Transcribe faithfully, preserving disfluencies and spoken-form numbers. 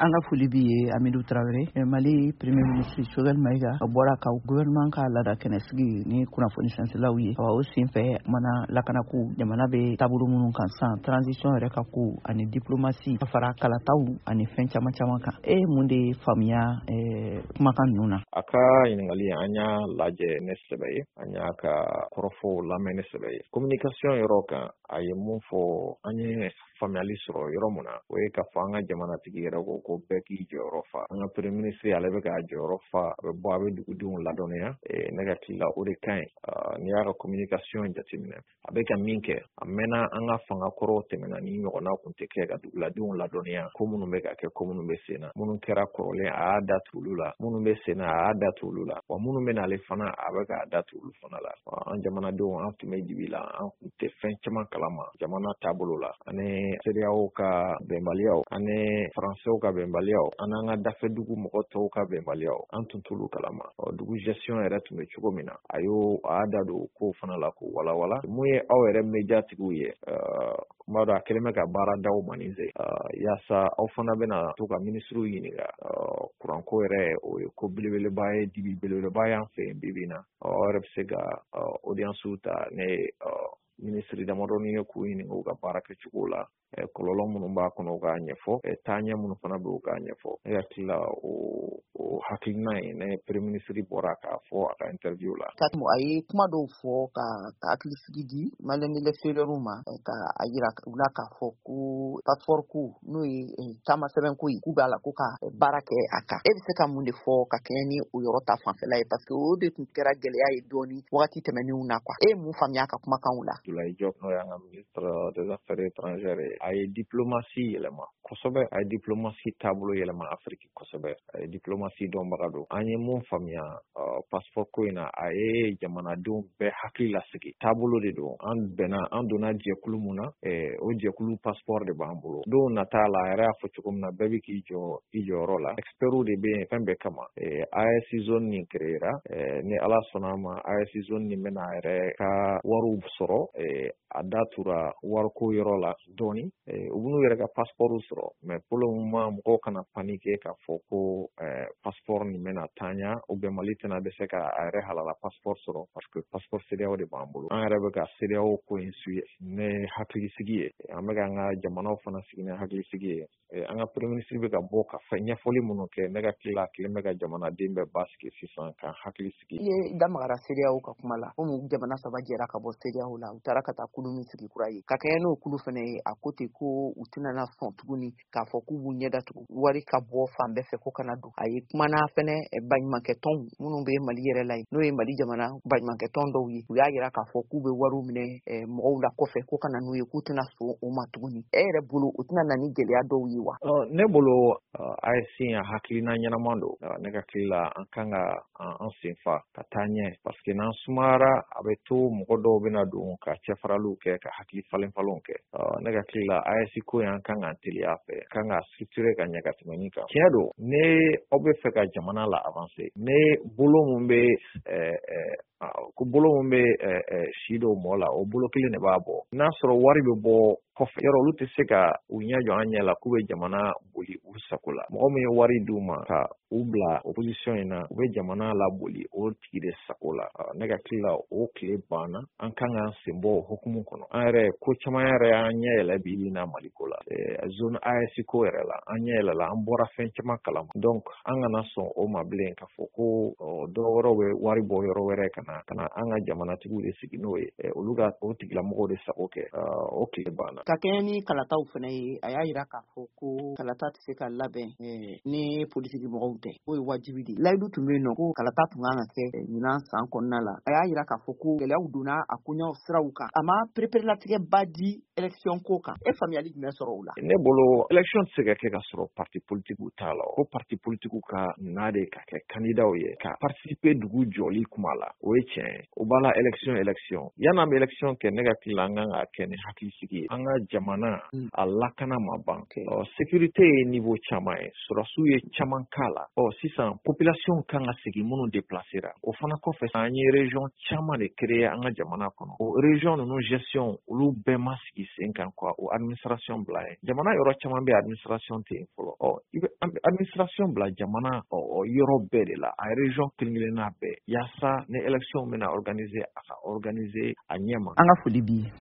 an ka foli b'i ye Amidou Traoré, Mali premier ministre Choguel Maïga a bɔra ka gouvernement ka laada kɛnɛsigi ni kunnafoni sɛnsɛlaw ye o senfɛ mana lakanako jamana bɛ taabolo minnu kan san transition yɛrɛ ka ko ani diplomasi ka fara kalataw ani fɛn caman caman kan e ye mun de faamuya kumakan ninnu na? A ka ɲininkali an y'a lajɛ ne sɛbɛ ye an y'a ka kɔrɔfɔw lamɛn ne sɛbɛ ye. Communication yɔrɔ kan a ye mun fɔ an ye faamuyali sɔrɔ yɔrɔ mun na o ye ka fɔ an ka jamanatigi yɛrɛ ko ko bɛɛ k'i jɔyɔrɔ fa. An ka premier ministre ale bɛ k'a jɔyɔrɔ fa a bɛ bɔ a bɛ dugudenw ladɔnniya ne ka tila o de ka ɲi n'i y'a ka communication jateminɛ a bɛ ka min kɛ a mɛnna an ka fanga kɔrɔw tɛmɛna ni ɲɔgɔnna kun tɛ kɛ ka duguladenw ladɔnniya ko minnu bɛ ka kɛ ko minnu bɛ sen na minnu kɛra kɔrɔlen a y'a da tugu olu la minnu bɛ sen na a y'a da tugu olu la wa minnu bɛ n'ale fana a bɛ k'a da tugu olu fana la an jamanadenw an tun bɛ dibi la an kun tɛ fɛn caman kalama jamana taabolo la ani C E D E A O ka bɛnbaliyaw ani faransɛw ka bɛnbaliyaw ani an ka dafɛ dugu mɔgɔ tɔw ka bɛnbaliyaw an tun t'olu kalama dugu gestion yɛrɛ tun bɛ cogo min na a y'o a y'a da don ko fana la k'o walawala mun ye aw yɛrɛ médiatigiw ye n b'a dɔn a kɛlen bɛ ka baara d'aw ma nin fɛ yaasa aw fana bɛna to ka ministrew ɲininka kuranko yɛrɛ o ye ko belebeleba ye dibi belebeleba y'an fɛ yen bi bi in na aw yɛrɛ bɛ se ka audience ta ne ministre damadɔni ye k'u ɲininka u ka baara kɛcogo la kɔlɔlɔ minnu b'a kɔnɔ u k'a ɲɛfɔ taaɲɛ minnu fana bɛ u k'a ɲɛfɔ ne hakili la o hakilina ye ne premier ministre bɔra k'a fɔ a ka interview la. A ye kuma dɔw fɔ ka hakilisigi di maliyɛn électeurs ma ka a yira u la k'a fɔ ko passeport ko n'o ye taama sɛbɛn ko ye k'u b'a la ko ka baara kɛ a kan e bɛ se ka mun de fɔ ka kɛɲɛ ni o yɔrɔ ta fanfɛla ye parce que o de tun kɛra gɛlɛya ye dɔɔni wagati tɛmɛnenw na quoi e ye mun faamuya ka kumakanw la? Abdoulaye Diop n'o y'an ka ministre des affaires étrangères ye a ye diplomasi yɛlɛma kosɛbɛ a ye diplomasi taabolo yɛlɛma Afiriki kosɛbɛ a ye diplomasi dɔnbaga don an ye mun faamuya passeport ko in na a ye jamanadenw bɛɛ hakili lasigi taabolo de don an bɛnna an donna jɛkulu mun na o jɛkulu passeport de b'an bolo don nata la a yɛrɛ y'a fɔ cogo min na bɛɛ bɛ k'i jɔ i jɔyɔrɔ la experts de bɛ yen fɛn bɛɛ kama A E S zone nin créera ni Ala sɔnna a ma A E S zone nin bɛna a yɛrɛ ka wariw sɔrɔ a da tura wariko yɔrɔ la dɔɔni u b'u yɛrɛ ka passeport sɔrɔ mais pour le moment mɔgɔw kana paniquer k'a fɔ ko passeport nin bɛna tanya ou bien Mali tɛna bɛ se ka a yɛrɛ halala passeport sɔrɔ parce que passeport C E D E A O de b'an bolo an yɛrɛ bɛ ka C E D E A O ko in suit ne hakilisigi ye an bɛ ka an ka jamanaw fana sigi ni hakilisigi ye an ka premier ministre bɛ ka bɔ ka fɛn ɲɛfɔli minnu kɛ ne ka tila kelen bɛ ka jamanaden bɛɛ basigi sisan ka hakilisigi. I ye da magara C E D E A O ka kuma la komi jamana saba jɛra ka bɔ C E D E A O la u taara ka taa kulu min sigi kura ye ka kɛɲɛ n'o kulu fana ye a ko ten ko u tɛna sɔn tuguni k'a fɔ k'u b'u ɲɛ datugu wari ka bɔ fan bɛɛ fɛ ko kana don a ye kumana fana baɲumankɛ tɔnw minnu bɛ Mali yɛrɛ la n'o ye Mali jamana baɲumankɛ tɔn dɔw ye u y'a yira k'a fɔ k'u bɛ wariw minɛ mɔgɔw la kɔfɛ ko kana n'u ye k'u tɛna sɔn o ma tuguni e yɛrɛ bolo u tɛna na ni gɛlɛya dɔw ye wa? Ne bolo A E S a hakilina ɲɛnaman don ne ka hakili la an kan ka an senfa ka taa ɲɛ parce que n'an sumayara a bɛ to mɔgɔ dɔw bɛna don ka cɛfaraliw kɛ ka hakili falen falenw kɛ ne ka hakili la A E S ko yan kan ka teliya fɛ kan ka structurer ka ɲɛ ka tɛmɛ nin kan tiɲɛ don ne aw bɛ fɛ ka jamana la avancer ne bolo mun bɛ ko bolo mun bɛ si dɔw mɔ la o bolo kelen de b'a bɔ n'a sɔrɔ wari bɛ bɔ kɔfɛ yɔrɔ olu tɛ se ka u ɲɛ jɔ an ɲɛ la k'u bɛ jamana boli u sago la mɔgɔ min ye wari d'u ma ka u bila opposition in na u bɛ jamana la boli o tigi de sago la ne ka hakili la o tile banna an kan k'an sen bɔ o hukumu kɔnɔ an yɛrɛ ko caman yɛrɛ y'an ɲɛ yɛlɛ bi na Mali ko la zone A E S ko yɛrɛ la an ɲɛ yɛlɛ la an bɔra fɛn caman kalama donc an kana sɔn o ma bilen k'a fɔ ko dɔw wɛrɛw bɛ wari bɔ yɔrɔ wɛrɛ ka na ka na an ka jamanatigiw de sigi n'o ye olu ka o tigilamɔgɔw de sago kɛ o tile banna. Ka kɛɲɛ ni kalataw fana ye a y'a yira k'a fɔ ko kalata tɛ se ka labɛn ni politiki mɔgɔw tɛ o ye wajibi de layidu tun bɛ yen nɔ ko kalata tun kan ka kɛ ɲinan san kɔnɔna la a y'a yira k'a fɔ ko gɛlɛyaw donna a koɲɛw siraw kan a ma pereperelatigɛ ba di élection ko kan e faamuyali jumɛn sɔrɔ o la? Ne bolo élection tɛ se ka kɛ ka sɔrɔ parti politikiw t'a la ko parti politikiw ka na de ka kɛ candidat ye ka participer dugu jɔli kuma la o ye tiɲɛ ye o b'a la élection élection yan'an bɛ élection kɛ ne ka hakili la an kan ka kɛ ni hakilisigi ye an ka jamana a lakana ma ban sécurité ye niveau caman ye surasiw ye caman k'a la ɔ sisan population kan ka segin minnu déplacera o fana kɔfɛ an ye région caman de créer an ka jamana kɔnɔ o région ninnu gestion olu bɛɛ ma sigi sen kan quoi o administration bila ye jamana yɔrɔ caman bɛ administration tɛ yen fɔlɔ ɔ i bɛ administration bila jamana ɔ yɔrɔ bɛɛ de la a région kelen-kelenna bɛɛ yaasa ni élection bɛna organiser a ka organiser a ɲɛma an ka foli bi